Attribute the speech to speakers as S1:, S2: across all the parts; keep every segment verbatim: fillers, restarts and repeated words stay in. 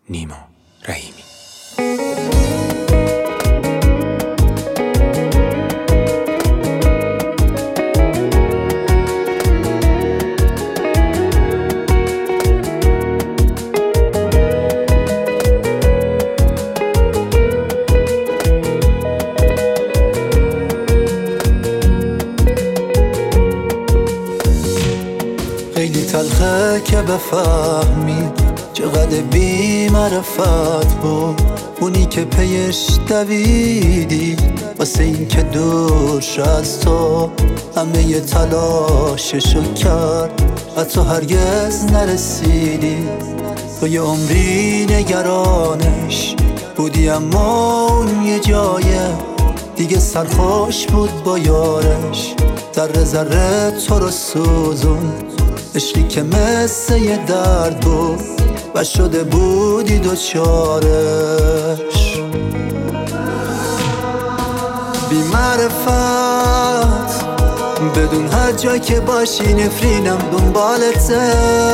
S1: نیما رحیمی.
S2: خیلی تلخه که بفهمی چقدر بی معرفت بود اونی که پیش دویدی واسه این که دورش از تو همه ی تلاششو کرد حتی هرگز نرسیدی. تو یه عمری نگرانش بودی اما اون یه جایه دیگه سرخوش بود با یارش. ذره ذره تو رو سوزون عشقی که مثل یه درد بود و شده بودی دوچارش. بی معرفت بدون هر جا که باشی نفرینم دنبالته.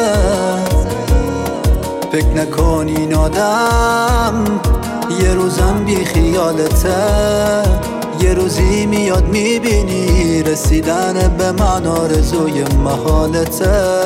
S2: فکر نکن این آدم یه روزم بی خیالته. یه روزی میاد میبینی رسیدن به من آرزوی محالته.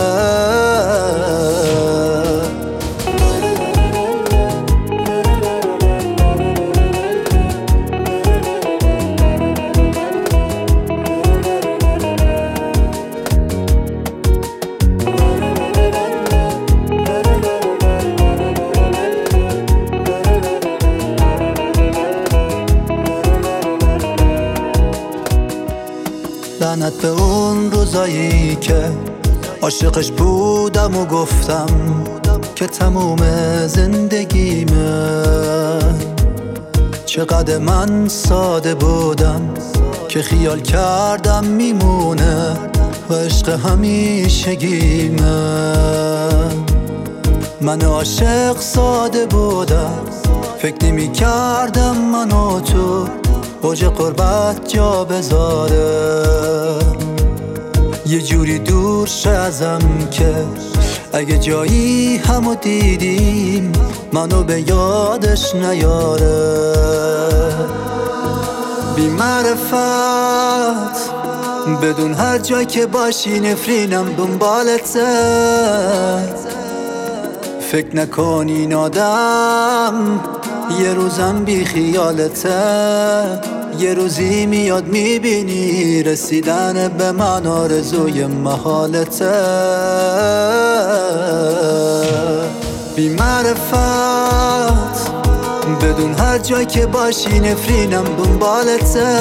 S2: لعنت به اون روزایی که عاشقش بودم و گفتم که تموم زندگیمه. چقدر من ساده بودم که خیال کردم میمونه و عشق همیشگیمه. من عاشق ساده بودم فکر نمی کردم من و تو اوج قربت جا بذاره. یه جوری دور ازم که اگه جایی همو دیدیم منو به یادش نیاره. بی معرفت بدون هر جا که باشی نفرینم دنبالته. فکر نکن این آدم یه روزم بی خیالته. یه روزی میاد میبینی رسیدن به من آرزوی محالته. بی معرفت بدون هر جا که باشی نفرینم دنبالته.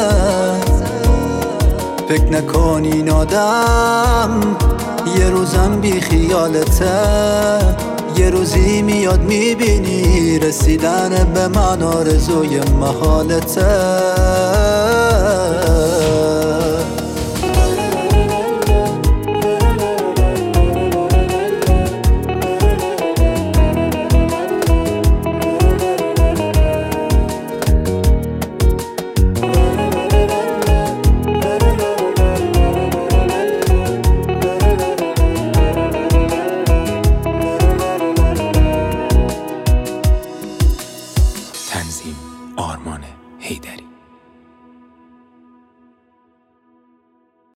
S2: فکر نکن این آدم یه روزم بی خیالته. یه روزی میاد میبینی رسیدن به من آرزوی محالته.